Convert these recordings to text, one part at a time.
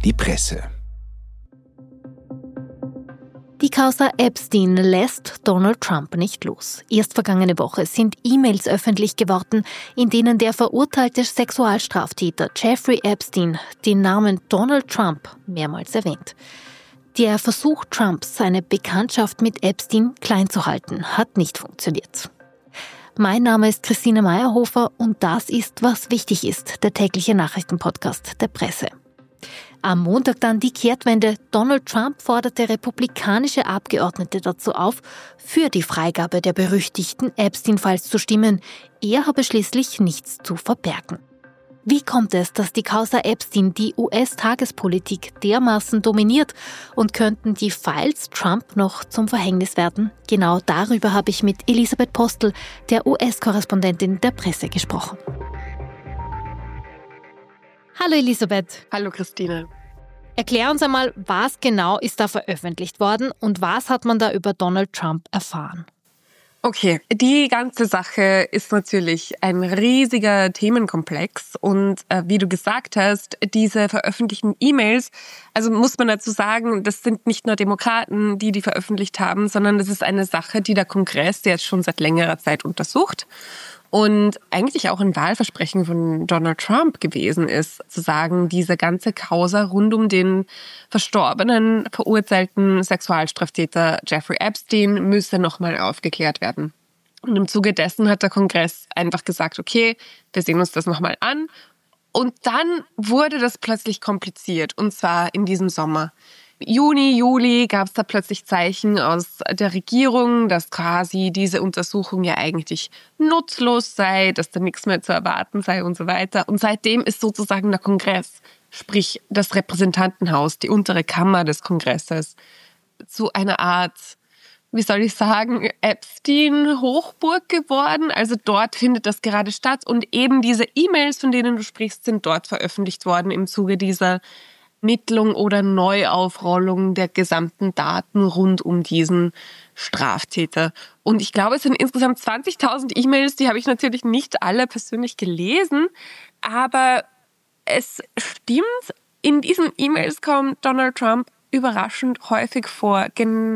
die Presse. Die Causa Epstein lässt Donald Trump nicht los. Erst vergangene Woche sind E-Mails öffentlich geworden, in denen der verurteilte Sexualstraftäter Jeffrey Epstein den Namen Donald Trump mehrmals erwähnt. Der Versuch Trumps, seine Bekanntschaft mit Epstein klein zu halten, hat nicht funktioniert. Mein Name ist Christine Meyerhofer und das ist, was wichtig ist, der tägliche Nachrichtenpodcast der Presse. Am Montag dann die Kehrtwende. Donald Trump forderte republikanische Abgeordnete dazu auf, für die Freigabe der berüchtigten Epstein-Files zu stimmen. Er habe schließlich nichts zu verbergen. Wie kommt es, dass die Causa Epstein die US-Tagespolitik dermaßen dominiert und könnten die Files Trump noch zum Verhängnis werden? Genau darüber habe ich mit Elisabeth Postel, der US-Korrespondentin der Presse, gesprochen. Hallo Elisabeth. Hallo Christine. Erklär uns einmal, was genau ist da veröffentlicht worden und was hat man da über Donald Trump erfahren? Okay, die ganze Sache ist natürlich ein riesiger Themenkomplex und wie du gesagt hast, diese veröffentlichten E-Mails, also muss man dazu sagen, das sind nicht nur Demokraten, die veröffentlicht haben, sondern das ist eine Sache, die der Kongress jetzt schon seit längerer Zeit untersucht. Und eigentlich auch ein Wahlversprechen von Donald Trump gewesen ist, zu sagen, diese ganze Causa rund um den verstorbenen, verurteilten Sexualstraftäter Jeffrey Epstein müsse nochmal aufgeklärt werden. Und im Zuge dessen hat der Kongress einfach gesagt, okay, wir sehen uns das nochmal an. Und dann wurde das plötzlich kompliziert, und zwar in diesem Sommer. Juni, Juli gab es da plötzlich Zeichen aus der Regierung, dass quasi diese Untersuchung ja eigentlich nutzlos sei, dass da nichts mehr zu erwarten sei und so weiter. Und seitdem ist sozusagen der Kongress, sprich das Repräsentantenhaus, die untere Kammer des Kongresses, zu einer Art, wie soll ich sagen, Epstein-Hochburg geworden. Also dort findet das gerade statt. Und eben diese E-Mails, von denen du sprichst, sind dort veröffentlicht worden im Zuge dieser Ermittlung oder Neuaufrollung der gesamten Daten rund um diesen Straftäter. Und ich glaube, es sind insgesamt 20.000 E-Mails, die habe ich natürlich nicht alle persönlich gelesen, aber es stimmt, in diesen E-Mails kommt Donald Trump überraschend häufig vor.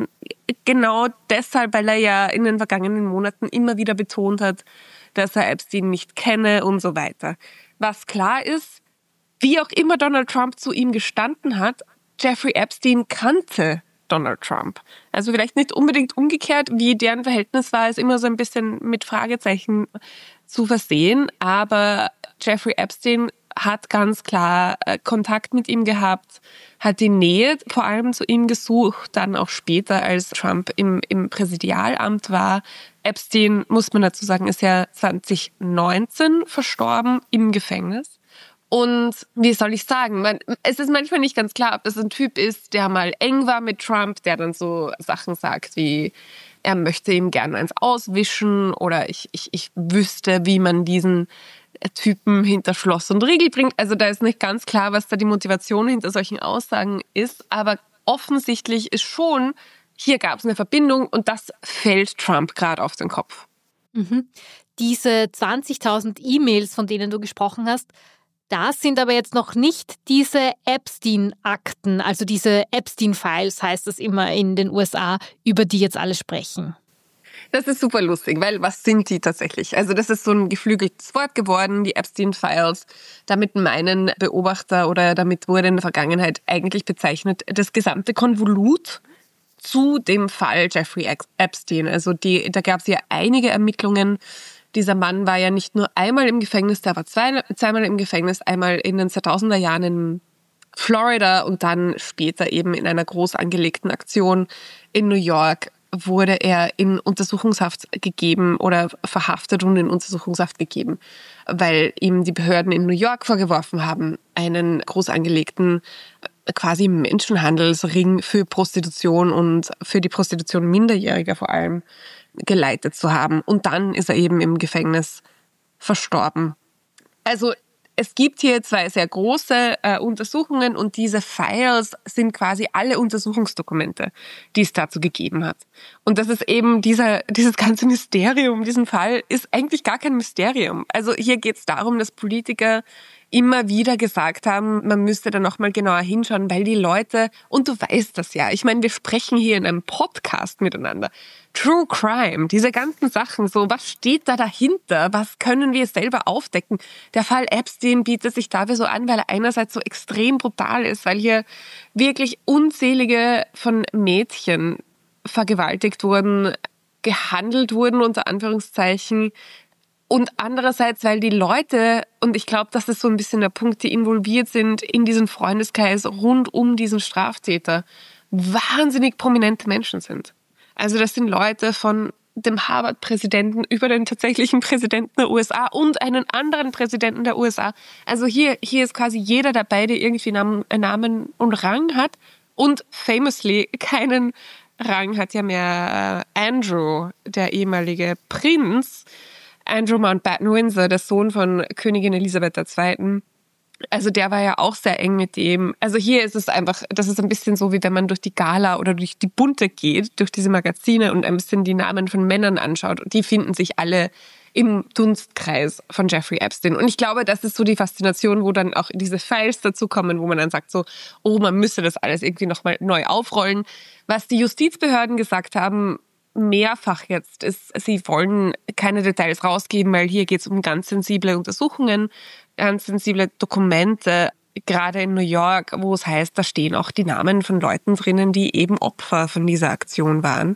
Genau deshalb, weil er ja in den vergangenen Monaten immer wieder betont hat, dass er Epstein nicht kenne und so weiter. Was klar ist, wie auch immer Donald Trump zu ihm gestanden hat, Jeffrey Epstein kannte Donald Trump. Also vielleicht nicht unbedingt umgekehrt, wie deren Verhältnis war, ist immer so ein bisschen mit Fragezeichen zu versehen. Aber Jeffrey Epstein hat ganz klar Kontakt mit ihm gehabt, hat die Nähe vor allem zu ihm gesucht, dann auch später, als Trump im Präsidialamt war. Epstein, muss man dazu sagen, ist ja 2019 verstorben im Gefängnis. Und wie soll ich sagen, es ist manchmal nicht ganz klar, ob das ein Typ ist, der mal eng war mit Trump, der dann so Sachen sagt wie, er möchte ihm gerne eins auswischen oder ich wüsste, wie man diesen Typen hinter Schloss und Riegel bringt. Also da ist nicht ganz klar, was da die Motivation hinter solchen Aussagen ist, aber offensichtlich ist schon, hier gab es eine Verbindung und das fällt Trump gerade auf den Kopf. Diese 20.000 E-Mails, von denen du gesprochen hast, das sind aber jetzt noch nicht diese Epstein-Akten, also diese Epstein-Files heißt es immer in den USA, über die jetzt alle sprechen. Das ist super lustig, weil was sind die tatsächlich? Also das ist so ein geflügeltes Wort geworden, die Epstein-Files. Damit meinen Beobachter oder damit wurde in der Vergangenheit eigentlich bezeichnet das gesamte Konvolut zu dem Fall Jeffrey Epstein. Also da gab es ja einige Ermittlungen. Dieser Mann war ja nicht nur einmal im Gefängnis, der war zweimal im Gefängnis, einmal in den 2000er Jahren in Florida und dann später eben in einer groß angelegten Aktion in New York wurde er in Untersuchungshaft gegeben oder verhaftet und in Untersuchungshaft gegeben, weil ihm die Behörden in New York vorgeworfen haben, einen groß angelegten quasi Menschenhandelsring für Prostitution und für die Prostitution Minderjähriger vor allem geleitet zu haben. Und dann ist er eben im Gefängnis verstorben. Also es gibt hier zwei sehr große Untersuchungen und diese Files sind quasi alle Untersuchungsdokumente, die es dazu gegeben hat. Und das ist eben dieses ganze Mysterium, diesen Fall ist eigentlich gar kein Mysterium. Also hier geht es darum, dass Politiker immer wieder gesagt haben, man müsste da nochmal genauer hinschauen, weil die Leute, und du weißt das ja, ich meine, wir sprechen hier in einem Podcast miteinander. True Crime, diese ganzen Sachen, so, was steht da dahinter? Was können wir selber aufdecken? Der Fall Epstein bietet sich dafür so an, weil er einerseits so extrem brutal ist, weil hier wirklich unzählige von Mädchen vergewaltigt wurden, gehandelt wurden, unter Anführungszeichen. Und andererseits, weil die Leute, und ich glaube, das ist so ein bisschen der Punkt, die involviert sind in diesen Freundeskreis rund um diesen Straftäter, wahnsinnig prominente Menschen sind. Also das sind Leute von dem Harvard-Präsidenten über den tatsächlichen Präsidenten der USA und einen anderen Präsidenten der USA. Also hier ist quasi jeder dabei, der irgendwie Namen und Rang hat und famously keinen Rang hat ja mehr Andrew, der ehemalige Prinz, Andrew Mountbatten-Windsor, der Sohn von Königin Elisabeth II. Also der war ja auch sehr eng mit dem. Also hier ist es einfach, das ist ein bisschen so, wie wenn man durch die Gala oder durch die Bunte geht, durch diese Magazine und ein bisschen die Namen von Männern anschaut. Und die finden sich alle im Dunstkreis von Jeffrey Epstein. Und ich glaube, das ist so die Faszination, wo dann auch diese Files dazukommen, wo man dann sagt so, oh, man müsste das alles irgendwie nochmal neu aufrollen. Was die Justizbehörden gesagt haben, mehrfach jetzt, ist, sie wollen keine Details rausgeben, weil hier geht es um ganz sensible Untersuchungen, ganz sensible Dokumente, gerade in New York, wo es heißt, da stehen auch die Namen von Leuten drinnen, die eben Opfer von dieser Aktion waren.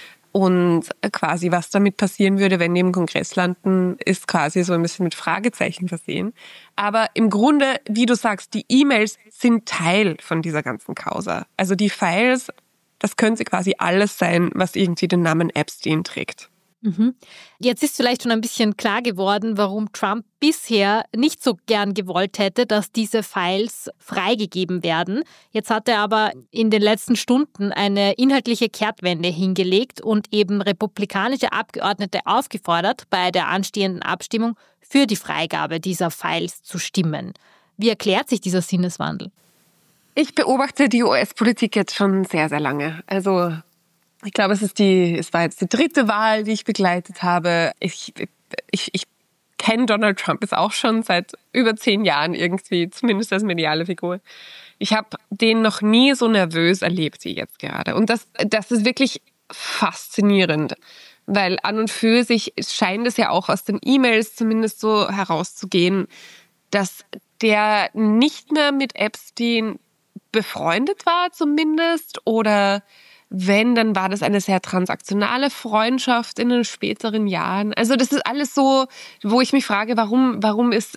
Und quasi, was damit passieren würde, wenn die im Kongress landen, ist quasi so ein bisschen mit Fragezeichen versehen. Aber im Grunde, wie du sagst, die E-Mails sind Teil von dieser ganzen Causa. Also die Files, das könnte quasi alles sein, was irgendwie den Namen Epstein trägt. Jetzt ist vielleicht schon ein bisschen klar geworden, warum Trump bisher nicht so gern gewollt hätte, dass diese Files freigegeben werden. Jetzt hat er aber in den letzten Stunden eine inhaltliche Kehrtwende hingelegt und eben republikanische Abgeordnete aufgefordert, bei der anstehenden Abstimmung für die Freigabe dieser Files zu stimmen. Wie erklärt sich dieser Sinneswandel? Ich beobachte die US-Politik jetzt schon sehr, sehr lange. Also ich glaube, es war jetzt die dritte Wahl, die ich begleitet habe. Ich kenne Donald Trump jetzt auch schon seit über 10 Jahren irgendwie, zumindest als mediale Figur. Ich habe den noch nie so nervös erlebt wie jetzt gerade. Und das ist wirklich faszinierend, weil an und für sich scheint es ja auch aus den E-Mails zumindest so herauszugehen, dass der nicht mehr mit Epstein befreundet war zumindest, oder wenn, dann war das eine sehr transaktionale Freundschaft in den späteren Jahren. Also das ist alles so, wo ich mich frage, warum ist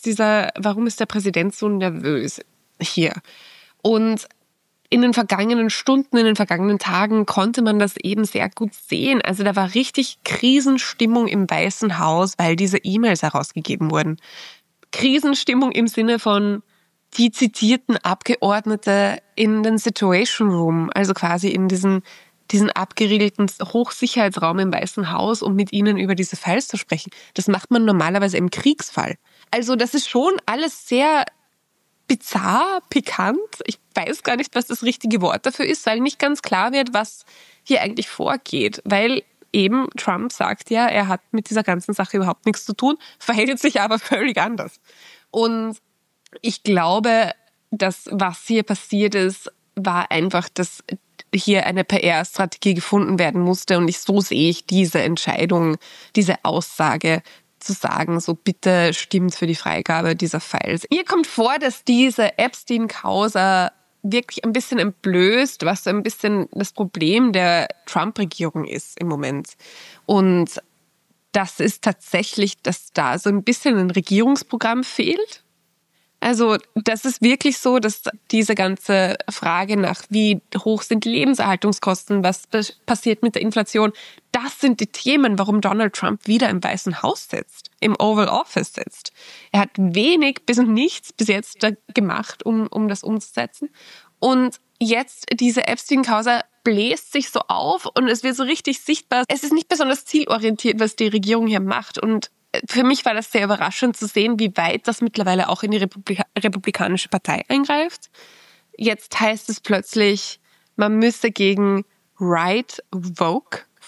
der Präsident so nervös hier? Und in den vergangenen Stunden, in den vergangenen Tagen konnte man das eben sehr gut sehen. Also da war richtig Krisenstimmung im Weißen Haus, weil diese E-Mails herausgegeben wurden. Krisenstimmung im Sinne von, die zitierten Abgeordnete in den Situation Room, also quasi in diesen abgeriegelten Hochsicherheitsraum im Weißen Haus, um mit ihnen über diese Files zu sprechen. Das macht man normalerweise im Kriegsfall. Also das ist schon alles sehr bizarr, pikant. Ich weiß gar nicht, was das richtige Wort dafür ist, weil nicht ganz klar wird, was hier eigentlich vorgeht. Weil eben Trump sagt ja, er hat mit dieser ganzen Sache überhaupt nichts zu tun, verhält sich aber völlig anders. Und ich glaube, dass was hier passiert ist, war einfach, dass hier eine PR-Strategie gefunden werden musste. Und so sehe ich diese Entscheidung, diese Aussage zu sagen, so bitte stimmt für die Freigabe dieser Files. Mir kommt vor, dass diese Epstein-Causa wirklich ein bisschen entblößt, was so ein bisschen das Problem der Trump-Regierung ist im Moment. Und das ist tatsächlich, dass da so ein bisschen ein Regierungsprogramm fehlt. Also das ist wirklich so, dass diese ganze Frage nach, wie hoch sind die Lebenserhaltungskosten, was passiert mit der Inflation, das sind die Themen, warum Donald Trump wieder im Weißen Haus sitzt, im Oval Office sitzt. Er hat wenig bis nichts bis jetzt gemacht, um das umzusetzen. Und jetzt diese Epstein-Causa bläst sich so auf und es wird so richtig sichtbar. Es ist nicht besonders zielorientiert, was die Regierung hier macht. Und für mich war das sehr überraschend zu sehen, wie weit das mittlerweile auch in die Republikanische Partei eingreift. Jetzt heißt es plötzlich, man müsse gegen Right Woke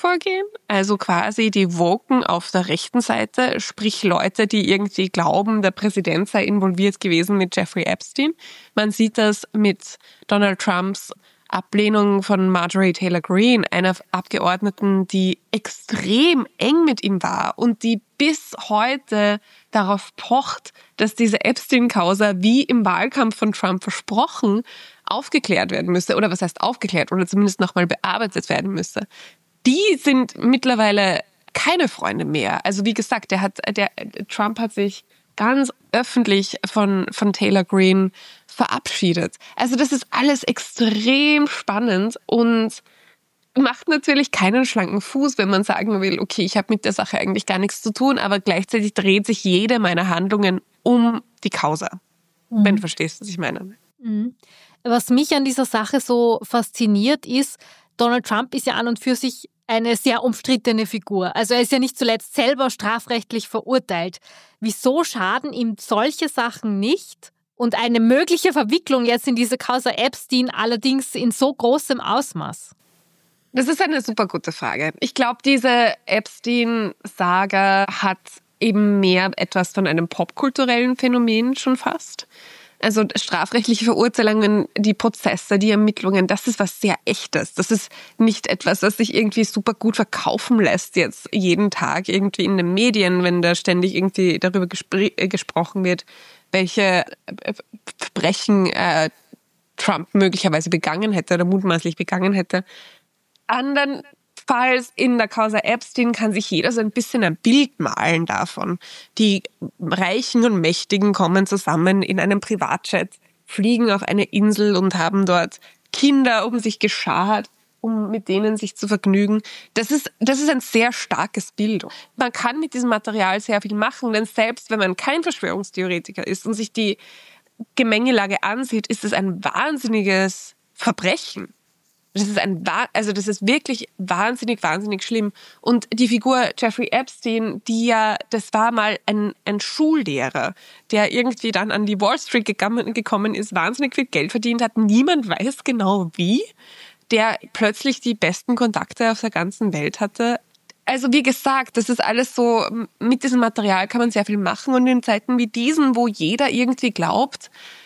vorgehen. Also quasi die Woken auf der rechten Seite, sprich Leute, die irgendwie glauben, der Präsident sei involviert gewesen mit Jeffrey Epstein. Man sieht das mit Donald Trumps Ablehnung von Marjorie Taylor Greene, einer Abgeordneten, die extrem eng mit ihm war und die bis heute darauf pocht, dass diese Epstein-Causa, wie im Wahlkampf von Trump versprochen, aufgeklärt werden müsse. Oder was heißt aufgeklärt? Oder zumindest nochmal bearbeitet werden müsse. Die sind mittlerweile keine Freunde mehr. Also wie gesagt, Trump hat sich ganz öffentlich von Taylor Greene verabschiedet. Also das ist alles extrem spannend und macht natürlich keinen schlanken Fuß, wenn man sagen will, okay, ich habe mit der Sache eigentlich gar nichts zu tun, aber gleichzeitig dreht sich jede meiner Handlungen um die Causa. Wenn du verstehst, was ich meine. Was mich an dieser Sache so fasziniert ist, Donald Trump ist ja an und für sich eine sehr umstrittene Figur. Also er ist ja nicht zuletzt selber strafrechtlich verurteilt. Wieso schaden ihm solche Sachen nicht? Und eine mögliche Verwicklung jetzt in diese Causa Epstein allerdings in so großem Ausmaß? Das ist eine super gute Frage. Ich glaube, diese Epstein-Saga hat eben mehr etwas von einem popkulturellen Phänomen schon fast. Also strafrechtliche Verurteilungen, die Prozesse, die Ermittlungen, das ist was sehr Echtes. Das ist nicht etwas, was sich irgendwie super gut verkaufen lässt jetzt jeden Tag irgendwie in den Medien, wenn da ständig irgendwie darüber gesprochen wird, welche Verbrechen Trump möglicherweise begangen hätte oder mutmaßlich begangen hätte. Andernfalls in der Causa Epstein kann sich jeder so ein bisschen ein Bild malen davon. Die Reichen und Mächtigen kommen zusammen in einem Privatjet, fliegen auf eine Insel und haben dort Kinder um sich geschart, um mit denen sich zu vergnügen. Das ist ein sehr starkes Bild. Man kann mit diesem Material sehr viel machen, denn selbst wenn man kein Verschwörungstheoretiker ist und sich die Gemengelage ansieht, ist es ein wahnsinniges Verbrechen. Das ist wirklich wahnsinnig, wahnsinnig schlimm. Und die Figur Jeffrey Epstein, das war mal ein Schullehrer, der irgendwie dann an die Wall Street gekommen ist, wahnsinnig viel Geld verdient hat. Niemand weiß genau wie, der plötzlich die besten Kontakte auf der ganzen Welt hatte. Also wie gesagt, das ist alles so, mit diesem Material kann man sehr viel machen. Und in Zeiten wie diesen, wo jeder irgendwie glaubt,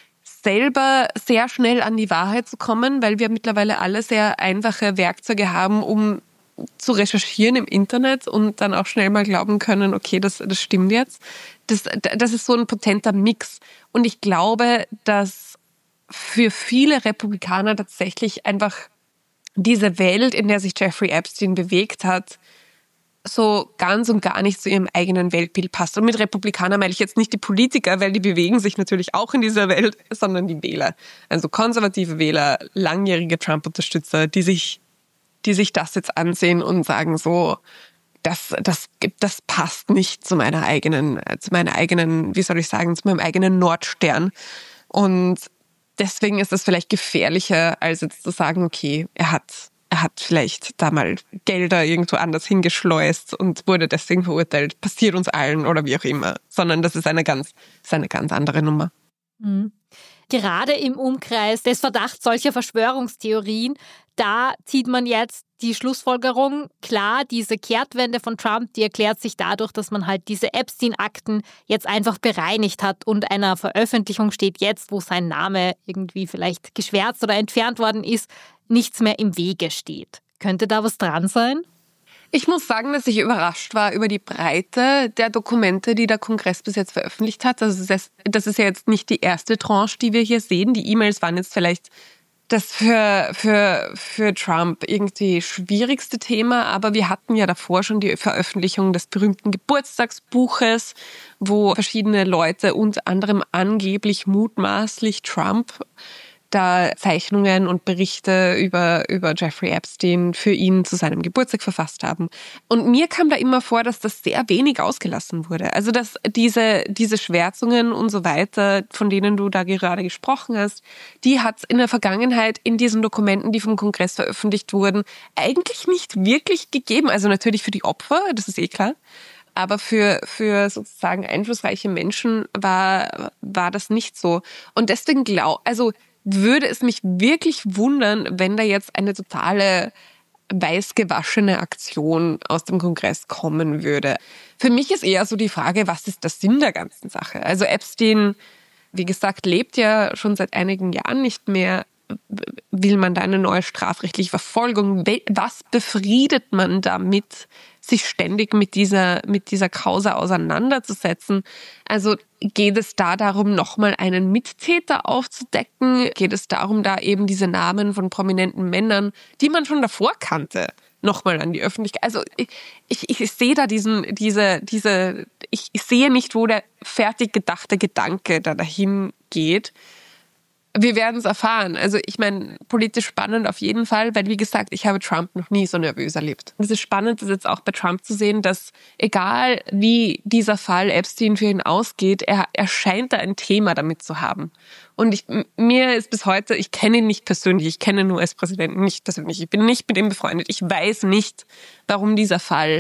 selber sehr schnell an die Wahrheit zu kommen, weil wir mittlerweile alle sehr einfache Werkzeuge haben, um zu recherchieren im Internet und dann auch schnell mal glauben können, okay, das stimmt jetzt. Das ist so ein potenter Mix. Und ich glaube, dass für viele Republikaner tatsächlich einfach diese Welt, in der sich Jeffrey Epstein bewegt hat, so ganz und gar nicht zu ihrem eigenen Weltbild passt. Und mit Republikaner meine ich jetzt nicht die Politiker, weil die bewegen sich natürlich auch in dieser Welt, sondern die Wähler. Also konservative Wähler, langjährige Trump-Unterstützer, die sich das jetzt ansehen und sagen so, das passt nicht zu meinem eigenen, wie soll ich sagen, zu meinem eigenen Nordstern. Und deswegen ist es vielleicht gefährlicher, als jetzt zu sagen, okay, er hat vielleicht da mal Gelder irgendwo anders hingeschleust und wurde deswegen verurteilt. Passiert uns allen oder wie auch immer. Sondern das ist eine ganz andere Nummer. Mhm. Gerade im Umkreis des Verdachts solcher Verschwörungstheorien, da zieht man jetzt die Schlussfolgerung, klar, diese Kehrtwende von Trump, die erklärt sich dadurch, dass man halt diese Epstein-Akten jetzt einfach bereinigt hat und einer Veröffentlichung steht jetzt, wo sein Name irgendwie vielleicht geschwärzt oder entfernt worden ist, nichts mehr im Wege steht. Könnte da was dran sein? Ich muss sagen, dass ich überrascht war über die Breite der Dokumente, die der Kongress bis jetzt veröffentlicht hat. Das ist ja jetzt nicht die erste Tranche, die wir hier sehen. Die E-Mails waren jetzt vielleicht das für Trump irgendwie schwierigste Thema, aber wir hatten ja davor schon die Veröffentlichung des berühmten Geburtstagsbuches, wo verschiedene Leute, unter anderem angeblich mutmaßlich Trump, da Zeichnungen und Berichte über Jeffrey Epstein für ihn zu seinem Geburtstag verfasst haben. Und mir kam da immer vor, dass das sehr wenig ausgelassen wurde. Also dass diese Schwärzungen und so weiter, von denen du da gerade gesprochen hast, die hat es in der Vergangenheit in diesen Dokumenten, die vom Kongress veröffentlicht wurden, eigentlich nicht wirklich gegeben. Also natürlich für die Opfer, das ist eh klar. Aber für sozusagen einflussreiche Menschen war das nicht so. Und deswegen würde es mich wirklich wundern, wenn da jetzt eine totale weiß gewaschene Aktion aus dem Kongress kommen würde. Für mich ist eher so die Frage, was ist der Sinn der ganzen Sache? Also Epstein, wie gesagt, lebt ja schon seit einigen Jahren nicht mehr. Will man da eine neue strafrechtliche Verfolgung? Was befriedet man damit, sich ständig mit dieser Causa auseinanderzusetzen? Also geht es da darum, nochmal einen Mittäter aufzudecken? Geht es darum, da eben diese Namen von prominenten Männern, die man schon davor kannte, nochmal an die Öffentlichkeit? Also ich sehe da ich sehe nicht, wo der fertig gedachte Gedanke da dahin geht. Wir werden es erfahren. Also ich meine, politisch spannend auf jeden Fall, weil wie gesagt, ich habe Trump noch nie so nervös erlebt. Es ist spannend, das jetzt auch bei Trump zu sehen, dass egal wie dieser Fall Epstein für ihn ausgeht, er scheint da ein Thema damit zu haben. Und mir ist bis heute, ich kenne ihn nicht persönlich, ich kenne ihn nur als Präsidenten nicht persönlich, ich bin nicht mit ihm befreundet, ich weiß nicht, warum dieser Fall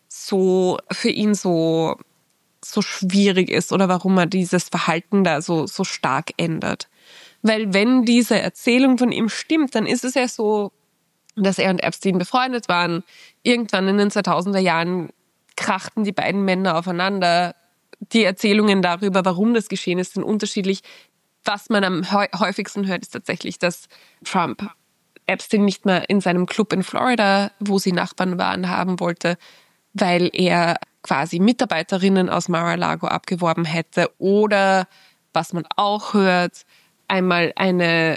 so für ihn so schwierig ist oder warum er dieses Verhalten da so stark ändert. Weil wenn diese Erzählung von ihm stimmt, dann ist es ja so, dass er und Epstein befreundet waren. Irgendwann in den 2000er Jahren krachten die beiden Männer aufeinander. Die Erzählungen darüber, warum das geschehen ist, sind unterschiedlich. Was man am häufigsten hört, ist tatsächlich, dass Trump Epstein nicht mehr in seinem Club in Florida, wo sie Nachbarn waren, haben wollte, weil er quasi Mitarbeiterinnen aus Mar-a-Lago abgeworben hätte. Oder, was man auch hört, einmal eine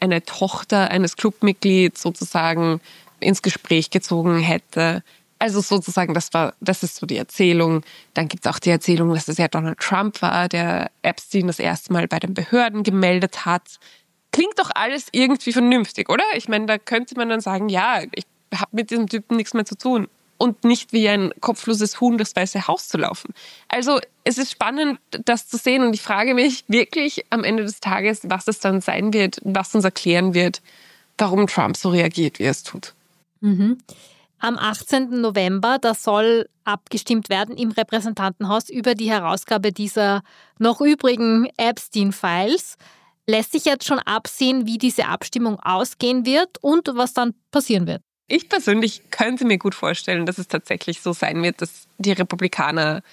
Tochter eines Clubmitglieds sozusagen ins Gespräch gezogen hätte. Also sozusagen, das ist so die Erzählung. Dann gibt es auch die Erzählung, dass es ja Donald Trump war, der Epstein das erste Mal bei den Behörden gemeldet hat. Klingt doch alles irgendwie vernünftig, oder? Ich meine, da könnte man dann sagen, ja, ich habe mit diesem Typen nichts mehr zu tun. Und nicht wie ein kopfloses Huhn durchs Weiße Haus zu laufen. Also es ist spannend, das zu sehen. Und ich frage mich wirklich am Ende des Tages, was es dann sein wird, was uns erklären wird, warum Trump so reagiert, wie er es tut. Mhm. Am 18. November, da soll abgestimmt werden im Repräsentantenhaus über die Herausgabe dieser noch übrigen Epstein-Files. Lässt sich jetzt schon absehen, wie diese Abstimmung ausgehen wird und was dann passieren wird? Ich persönlich könnte mir gut vorstellen, dass es tatsächlich so sein wird, dass die Republikaner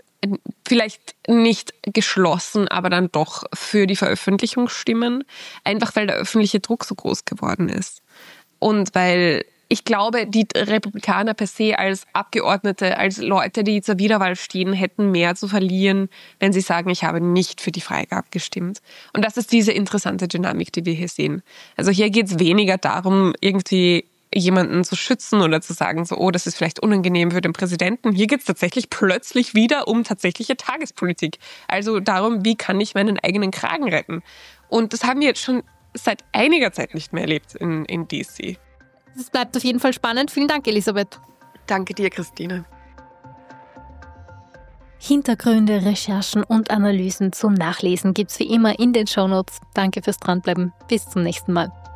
vielleicht nicht geschlossen, aber dann doch für die Veröffentlichung stimmen. Einfach weil der öffentliche Druck so groß geworden ist. Und weil ich glaube, die Republikaner per se als Abgeordnete, als Leute, die zur Wiederwahl stehen, hätten mehr zu verlieren, wenn sie sagen, ich habe nicht für die Freigabe gestimmt. Und das ist diese interessante Dynamik, die wir hier sehen. Also hier geht es weniger darum, irgendwie jemanden zu schützen oder zu sagen, so, oh, das ist vielleicht unangenehm für den Präsidenten. Hier geht es tatsächlich plötzlich wieder um tatsächliche Tagespolitik. Also darum, wie kann ich meinen eigenen Kragen retten? Und das haben wir jetzt schon seit einiger Zeit nicht mehr erlebt in DC. Es bleibt auf jeden Fall spannend. Vielen Dank, Elisabeth. Danke dir, Christine. Hintergründe, Recherchen und Analysen zum Nachlesen gibt's wie immer in den Shownotes. Danke fürs Dranbleiben. Bis zum nächsten Mal.